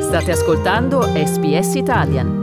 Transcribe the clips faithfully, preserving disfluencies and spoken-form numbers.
State ascoltando S B S Italian.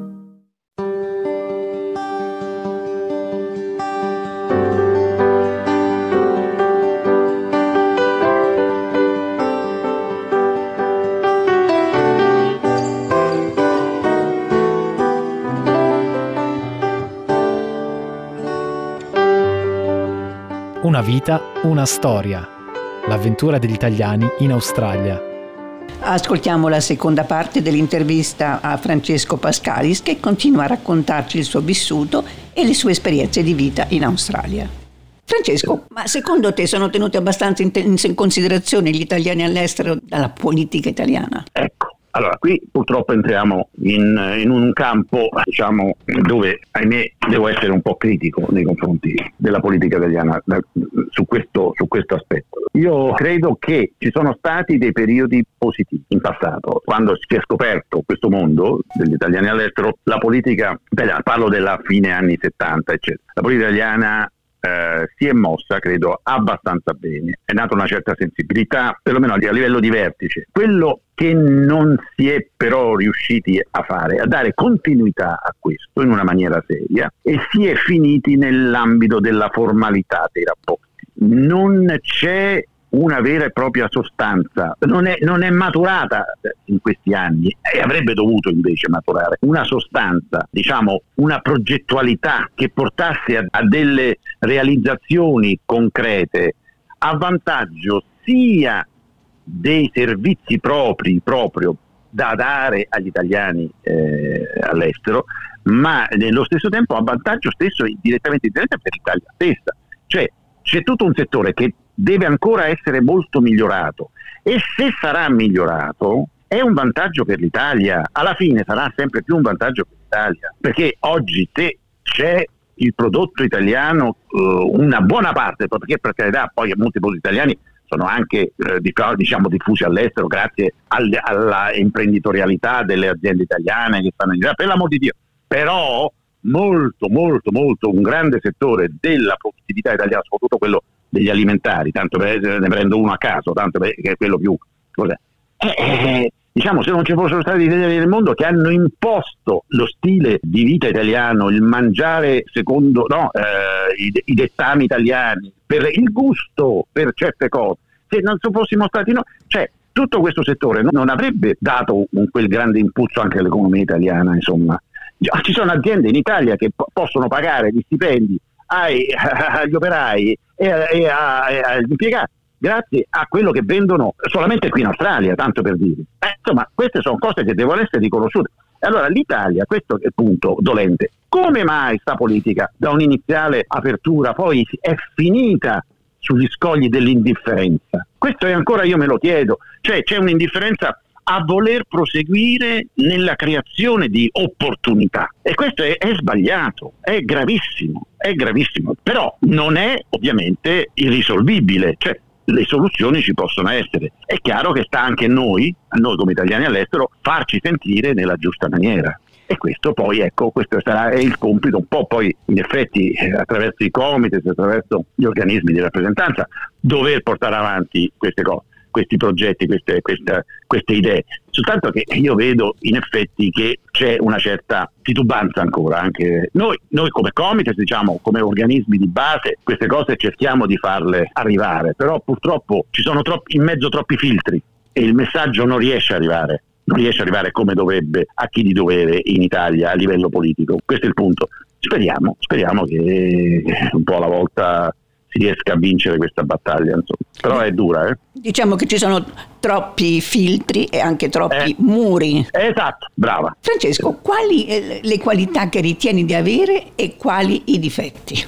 Una vita, una storia. L'avventura degli italiani in Australia. Ascoltiamo la seconda parte dell'intervista a Francesco Pascalis, che continua a raccontarci il suo vissuto e le sue esperienze di vita in Australia. Francesco, ma secondo te sono tenuti abbastanza in, te- in considerazione gli italiani all'estero dalla politica italiana? Ecco. Allora, qui purtroppo entriamo in, in un campo, diciamo, dove, ahimè, devo essere un po' critico nei confronti della politica italiana da, su, questo, su questo aspetto. Io credo che ci sono stati dei periodi positivi in passato, quando si è scoperto questo mondo degli italiani all'estero, la politica italiana, parlo della fine anni settanta, eccetera, la politica italiana Eh, si è mossa, credo, abbastanza bene. È nata una certa sensibilità, perlomeno a livello di vertice. Quello che non si è però riusciti a fare è a dare continuità a questo in una maniera seria, e si è finiti nell'ambito della formalità dei rapporti. Non c'è una vera e propria sostanza, non è, non è maturata in questi anni, e avrebbe dovuto invece maturare una sostanza, diciamo una progettualità che portasse a, a delle realizzazioni concrete a vantaggio sia dei servizi propri proprio da dare agli italiani eh, all'estero, ma nello stesso tempo a vantaggio stesso direttamente direttamente per l'Italia stessa. Cioè c'è tutto un settore che deve ancora essere molto migliorato, e se sarà migliorato è un vantaggio per l'Italia. Alla fine sarà sempre più un vantaggio per l'Italia, perché oggi se c'è il prodotto italiano, uh, una buona parte, perché per carità poi molti prodotti italiani sono anche eh, diciamo diffusi all'estero grazie al, alla imprenditorialità delle aziende italiane che stanno in giro, per l'amor di Dio, però molto molto molto un grande settore della produttività italiana, soprattutto quello degli alimentari, tanto per ne prendo uno a caso, tanto per, che è quello più cos'è. Eh, eh, diciamo, se non ci fossero stati degli italiani nel mondo che hanno imposto lo stile di vita italiano, il mangiare secondo no, eh, i, i dettami italiani, per il gusto per certe cose, se non fossimo stati noi, cioè tutto questo settore non avrebbe dato un, quel grande impulso anche all'economia italiana. Insomma, ci sono aziende in Italia che po- possono pagare gli stipendi ai, agli operai e, e, a, e agli impiegati grazie a quello che vendono solamente qui in Australia, tanto per dire. Eh, insomma, queste sono cose che devono essere riconosciute. E allora l'Italia, questo è il punto dolente, come mai sta politica da un'iniziale apertura poi è finita sugli scogli dell'indifferenza? Questo è ancora, io me lo chiedo, cioè c'è un'indifferenza a voler proseguire nella creazione di opportunità, e questo è, è sbagliato, è gravissimo, è gravissimo, però non è ovviamente irrisolvibile, cioè le soluzioni ci possono essere. È chiaro che sta anche a noi, a noi come italiani all'estero, farci sentire nella giusta maniera. E questo poi, ecco, questo sarà è il compito un po' poi in effetti eh, attraverso i comites, attraverso gli organismi di rappresentanza, dover portare avanti queste cose, questi progetti, queste, queste, queste idee. Soltanto che io vedo in effetti che c'è una certa titubanza ancora, anche noi, noi come comites, diciamo, come organismi di base, queste cose cerchiamo di farle arrivare, però purtroppo ci sono troppi, in mezzo troppi filtri, e il messaggio non riesce a arrivare. non riesce ad arrivare come dovrebbe a chi di dovere in Italia a livello politico. Questo è il punto. Speriamo, speriamo che un po' alla volta si riesca a vincere questa battaglia, insomma. Però è dura, eh? Diciamo che ci sono troppi filtri e anche troppi eh, muri. Esatto, brava. Francesco, quali eh, le qualità che ritieni di avere e quali i difetti?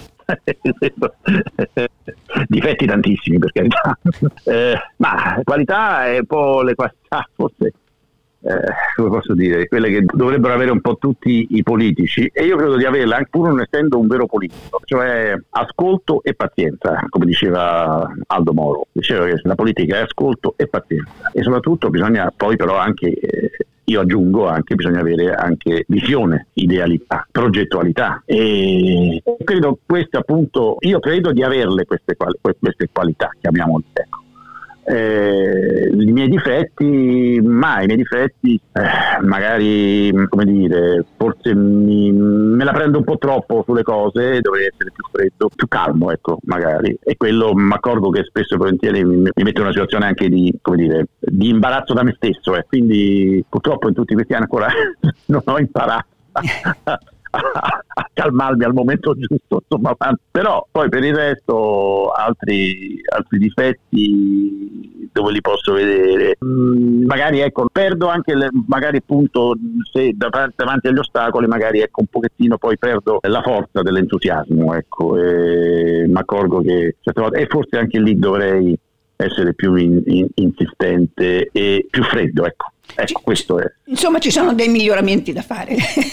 Difetti tantissimi, per carità. Eh, ma qualità è un po' le qualità, forse. Eh, come posso dire, quelle che dovrebbero avere un po' tutti i politici, e io credo di averla anche pur non essendo un vero politico, cioè ascolto e pazienza, come diceva Aldo Moro. Diceva che la politica è ascolto e pazienza, e soprattutto bisogna poi però anche eh, io aggiungo anche bisogna avere anche visione, idealità, progettualità, e credo queste appunto io credo di averle queste, quali, queste qualità, chiamiamole, ecco. Eh, i miei difetti, ma i miei difetti eh, magari, come dire, forse mi, me la prendo un po' troppo sulle cose, dovrei essere più freddo, più calmo, ecco, magari, e quello mi accorgo che spesso e volentieri mi, mi mette in una situazione anche di, come dire, di imbarazzo da me stesso, eh. Quindi purtroppo in tutti questi anni ancora non ho imparato a calmarmi al momento giusto, insomma. Però poi per il resto altri, altri difetti dove li posso vedere, mm, magari ecco perdo anche le, magari appunto se davanti agli ostacoli magari ecco un pochettino poi perdo la forza dell'entusiasmo, ecco, e mi accorgo che certe volte, e forse anche lì dovrei essere più in, in, insistente e più freddo, ecco. Ecco, questo è. Insomma, ci sono dei miglioramenti da fare.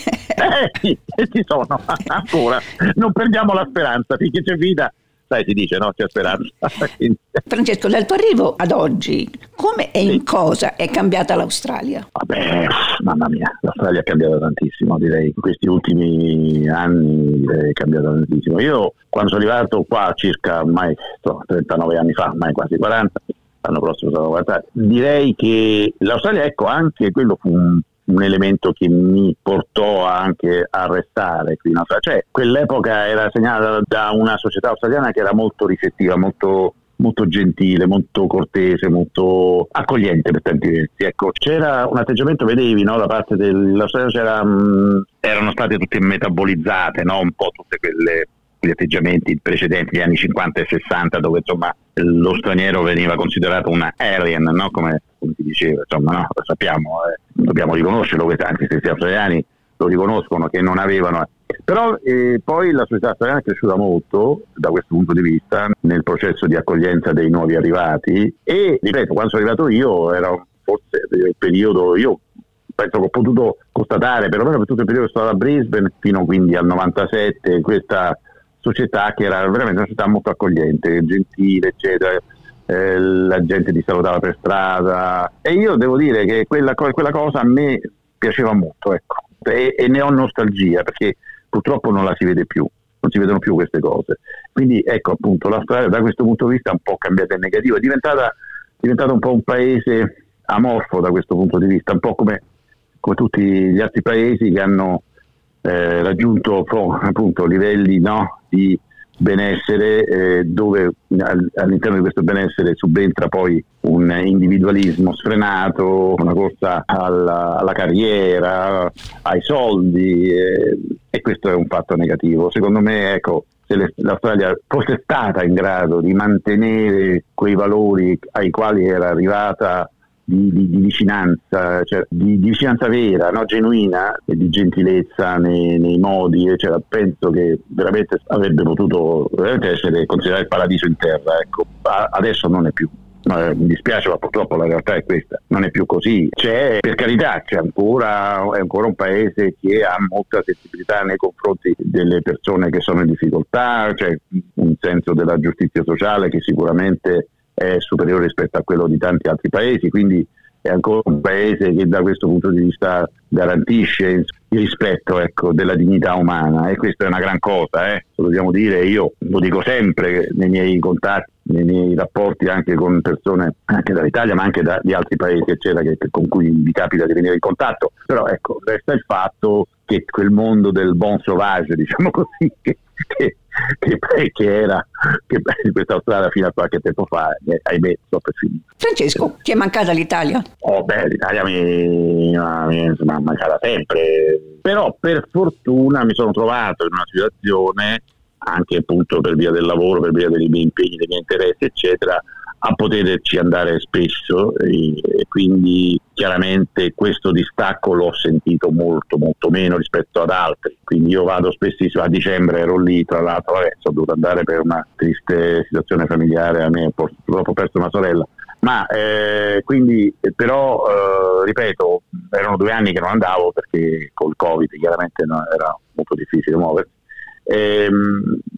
Eh sì, ci sono ancora. Non perdiamo la speranza, finché c'è vita, sai, si dice, no? C'è speranza. Francesco, dal tuo arrivo ad oggi, come e in cosa è cambiata l'Australia? Vabbè, mamma mia, l'Australia è cambiata tantissimo, direi. In questi ultimi anni direi, è cambiata tantissimo. Io quando sono arrivato qua circa ormai so, trentanove anni fa, ormai quasi quaranta, l'anno prossimo sono quaranta, direi che l'Australia, ecco, anche quello fu un, un elemento che mi portò anche a restare qui in Australia. Cioè, quell'epoca era segnata da una società australiana che era molto ricettiva, molto molto gentile, molto cortese, molto accogliente per tanti versi. Ecco, c'era un atteggiamento, vedevi, no, da parte dell'Australia, c'era, mh, erano state tutte metabolizzate, no, un po' tutte quelle gli atteggiamenti precedenti, gli anni cinquanta e sessanta, dove insomma lo straniero veniva considerato un alien, no? come, come si diceva, insomma, no? Lo sappiamo, eh, dobbiamo riconoscerlo, anche se gli australiani lo riconoscono che non avevano. Però eh, poi la società australiana è cresciuta molto da questo punto di vista nel processo di accoglienza dei nuovi arrivati, e ripeto, quando sono arrivato io era forse il periodo, io penso che ho potuto constatare perlomeno per tutto il periodo che sono stato a Brisbane fino quindi al novantasette, questa società che era veramente una società molto accogliente, gentile, eccetera. Eh, la gente ti salutava per strada, e io devo dire che quella, quella cosa a me piaceva molto, ecco, e, e ne ho nostalgia perché purtroppo non la si vede più, non si vedono più queste cose. Quindi ecco, appunto, l'Australia da questo punto di vista è un po' cambiata in negativo, è diventata, è diventata un po' un paese amorfo da questo punto di vista, un po' come, come tutti gli altri paesi che hanno eh, raggiunto appunto livelli, no, di benessere, eh, dove all'interno di questo benessere subentra poi un individualismo sfrenato, una corsa alla, alla carriera, ai soldi, eh, e questo è un fatto negativo. Secondo me, ecco, se l'Australia fosse stata in grado di mantenere quei valori ai quali era arrivata, Di, di, di vicinanza, cioè di, di vicinanza vera, no? Genuina, e di gentilezza nei, nei modi, cioè, penso che veramente avrebbe potuto veramente essere considerato il paradiso in terra, ecco. Adesso non è più. No, mi dispiace, ma purtroppo la realtà è questa, non è più così. C'è, per carità, c'è ancora, è ancora un paese che ha molta sensibilità nei confronti delle persone che sono in difficoltà, c'è un senso della giustizia sociale che sicuramente è superiore rispetto a quello di tanti altri paesi, quindi è ancora un paese che da questo punto di vista garantisce il rispetto, ecco, della dignità umana, e questa è una gran cosa, eh. Lo dobbiamo dire, io lo dico sempre nei miei contatti, nei miei rapporti anche con persone anche dall'Italia ma anche da, di altri paesi eccetera, che, che con cui mi capita di venire in contatto. Però ecco, resta il fatto che quel mondo del bon sauvage, diciamo così, che, che, che, che era che questa Australia fino a qualche tempo fa, eh, ahimè, sto per finire. Francesco, ti è mancata l'Italia? Oh beh, l'Italia mi, mi, mi è mancata sempre, però per fortuna mi sono trovato in una situazione, anche appunto per via del lavoro, per via dei miei impegni, dei miei interessi eccetera, a poterci andare spesso, e, e quindi chiaramente questo distacco l'ho sentito molto molto meno rispetto ad altri. Quindi io vado spessissimo, a dicembre ero lì, tra l'altro vabbè, sono dovuto andare per una triste situazione familiare, a me ho purtroppo perso una sorella, ma eh, quindi però eh, ripeto, erano due anni che non andavo perché col Covid chiaramente no, era molto difficile muoversi. Ehm,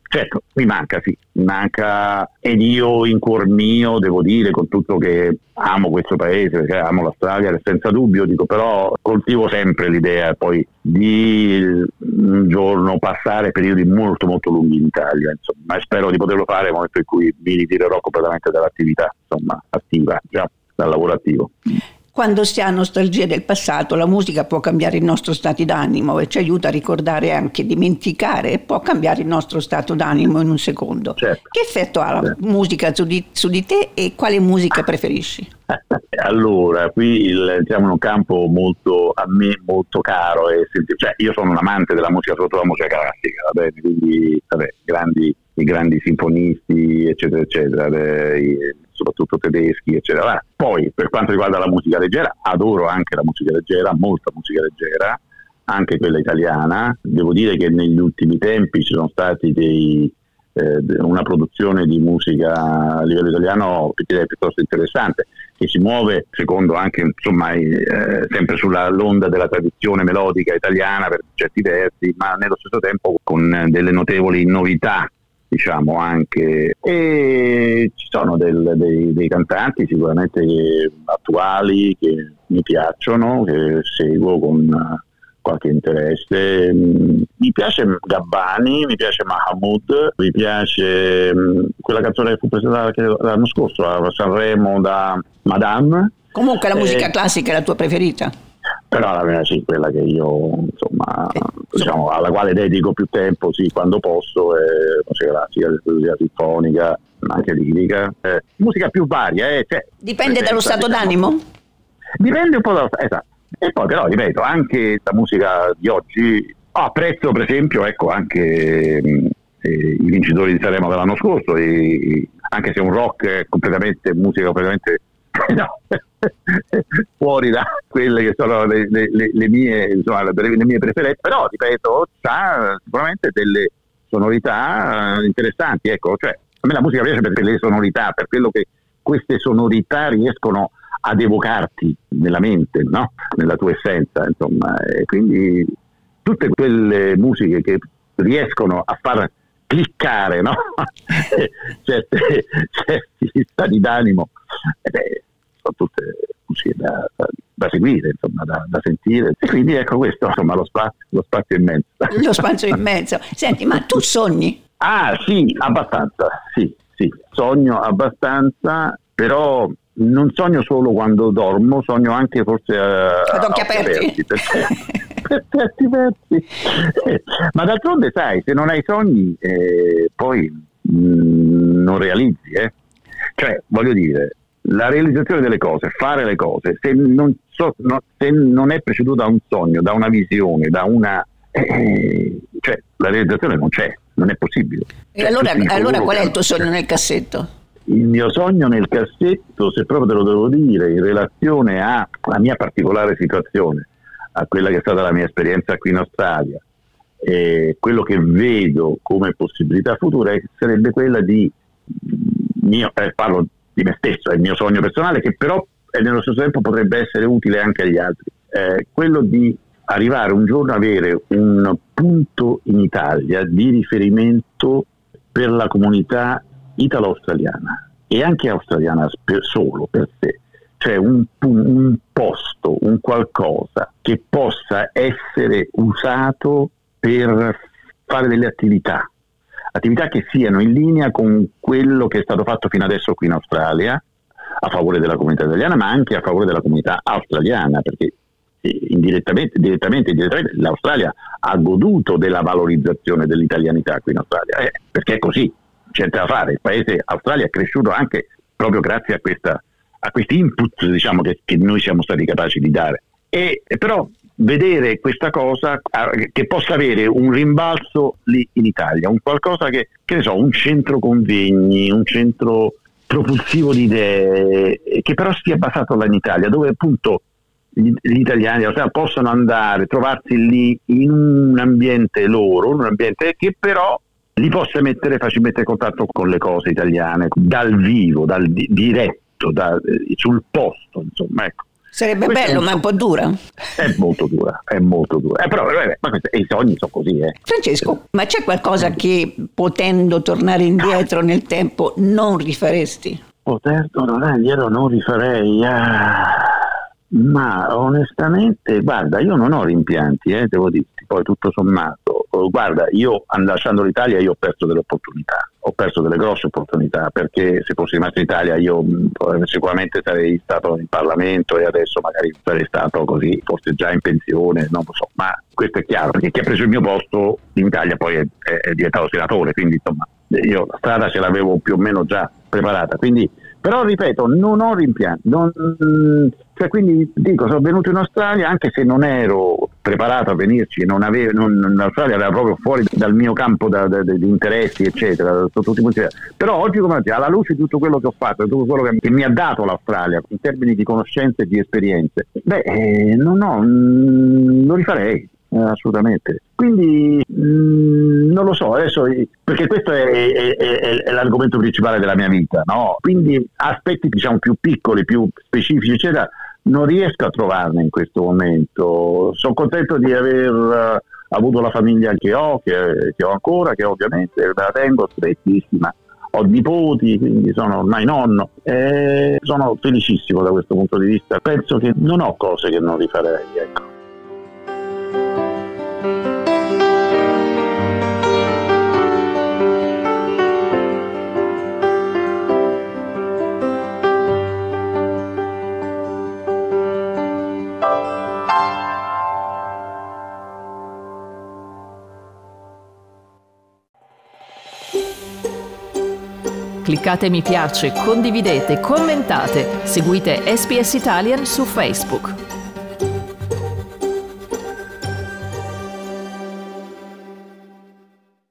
certo, mi manca, sì, mi manca, ed io in cuor mio devo dire, con tutto che amo questo paese, perché amo l'Australia senza dubbio, dico, però coltivo sempre l'idea poi di un giorno passare periodi molto molto lunghi in Italia, insomma, ma spero di poterlo fare nel momento in cui mi ritirerò completamente dall'attività, insomma, attiva, già dal lavoro attivo. Quando si ha nostalgia del passato, la musica può cambiare il nostro stato d'animo e ci aiuta a ricordare, anche dimenticare, e può cambiare il nostro stato d'animo in un secondo. Certo. Che effetto ha la certo. musica su di, su di te e quale musica preferisci? Allora, qui il, entriamo in un campo molto, a me molto caro, e cioè io sono un amante della musica, soprattutto la musica classica, va bene? Quindi vabbè, grandi, i grandi sinfonisti, eccetera, eccetera, le, soprattutto tedeschi, eccetera. Poi, per quanto riguarda la musica leggera, adoro anche la musica leggera, molta musica leggera, anche quella italiana. Devo dire che negli ultimi tempi ci sono stati dei eh, una produzione di musica a livello italiano piuttosto interessante, che si muove secondo anche, insomma, eh, sempre sulla l'onda della tradizione melodica italiana per certi versi, ma nello stesso tempo con delle notevoli novità, diciamo, anche, e ci sono del, dei, dei cantanti sicuramente che, attuali, che mi piacciono, che seguo con qualche interesse. Mi piace Gabbani, mi piace Mahmood, mi piace quella canzone che fu presentata l'anno scorso a Sanremo da Madame. Comunque la musica eh, classica è la tua preferita? Però la mia sì, quella che io, insomma, eh, diciamo, alla quale dedico più tempo, sì, quando posso, è musica classica, musica sinfonica, anche lirica, eh, musica più varia. Eh, cioè, Dipende dallo stato diciamo, d'animo? Dipende un po' dallo stato, esatto. E poi però, ripeto, anche la musica di oggi, apprezzo per esempio, ecco, anche eh, i vincitori di Sanremo dell'anno scorso, e, anche se un rock è completamente, musica completamente no, fuori da quelle che sono le, le, le mie, insomma, le mie preferenze, però ripeto, ha sicuramente delle sonorità interessanti, ecco, cioè a me la musica piace per le sonorità, per quello che queste sonorità riescono ad evocarti nella mente, no? Nella tua essenza, insomma, e quindi tutte quelle musiche che riescono a far cliccare, no? Certe, certi stati d'animo, eh beh, sono tutte musiche da, da, da seguire, insomma, da, da sentire, e quindi ecco questo, insomma, lo spazio, lo spazio immenso. Lo spazio immenso. Senti, ma tu sogni? Ah sì, abbastanza, sì, sì, sogno abbastanza, però non sogno solo quando dormo, sogno anche forse a, ad occhi aperti, aperti per, per certi versi. Ma d'altronde, sai, se non hai sogni eh, poi mh, non realizzi, eh? Cioè, voglio dire, la realizzazione delle cose, fare le cose, se non, so, no, se non è preceduta da un sogno, da una visione, da una eh, cioè la realizzazione non c'è, non è possibile. E cioè, allora, allora qual è il tuo sogno nel cassetto? Il mio sogno nel cassetto, se proprio te lo devo dire, in relazione alla mia particolare situazione, a quella che è stata la mia esperienza qui in Australia, e quello che vedo come possibilità futura sarebbe quella di, mio, eh, parlo di me stesso, è il mio sogno personale, che però e nello stesso tempo potrebbe essere utile anche agli altri, eh, quello di arrivare un giorno a avere un punto in Italia di riferimento per la comunità italo-australiana e anche australiana solo per sé, cioè un, un posto, un qualcosa che possa essere usato per fare delle attività, attività che siano in linea con quello che è stato fatto fino adesso qui in Australia a favore della comunità italiana, ma anche a favore della comunità australiana, perché indirettamente, direttamente, indirettamente l'Australia ha goduto della valorizzazione dell'italianità qui in Australia, eh, perché è così. C'è da fare, il paese Australia è cresciuto anche proprio grazie a questa a questi input, diciamo, che, che noi siamo stati capaci di dare, e, e però vedere questa cosa eh, che possa avere un rimbalzo lì in Italia, un qualcosa che, che ne so, un centro convegni, un centro propulsivo di idee, che però sia basato là in Italia, dove appunto gli, gli italiani possono andare, trovarsi lì in un ambiente loro, un ambiente che però li possa mettere facilmente in contatto con le cose italiane, dal vivo, dal di- diretto, da, sul posto, insomma, ecco. Sarebbe Questo bello, è ma un po' dura. È molto dura, è molto dura. Eh, però vabbè, ma questo, i sogni sono così, eh. Francesco, ma c'è qualcosa che, potendo tornare indietro nel tempo, non rifaresti? Poter tornare indietro non rifarei. Ah. Ma onestamente, guarda, io non ho rimpianti, eh, devo dirti, poi tutto sommato. Guarda, io lasciando l'Italia io ho perso delle opportunità, ho perso delle grosse opportunità, perché se fossi rimasto in Italia io sicuramente sarei stato in Parlamento e adesso magari sarei stato così, forse già in pensione, non lo so, ma questo è chiaro, perché chi ha preso il mio posto in Italia poi è, è, è diventato senatore, quindi insomma io la strada ce l'avevo più o meno già preparata, quindi però ripeto, non ho rimpianti, non, cioè quindi dico, sono venuto in Australia anche se non ero preparato a venirci, non avevo, non, l'Australia era proprio fuori dal mio campo da, da, di interessi eccetera, sotto tutti i punti di vista. Però oggi come oggi, alla luce di tutto quello che ho fatto, di tutto quello che, che mi ha dato l'Australia in termini di conoscenze e di esperienze, beh eh, non ho, mh, lo rifarei. Eh, assolutamente, quindi mh, non lo so adesso, perché questo è, è, è, è l'argomento principale della mia vita, no? Quindi aspetti diciamo più piccoli, più specifici eccetera non riesco a trovarne in questo momento. Sono contento di aver uh, avuto la famiglia che ho, che, che ho ancora, che ovviamente la tengo strettissima, ho nipoti, quindi sono ormai nonno, e sono felicissimo da questo punto di vista. Penso che non ho cose che non rifarei, ecco. Cliccate mi piace, condividete, commentate, seguite S B S Italian su Facebook.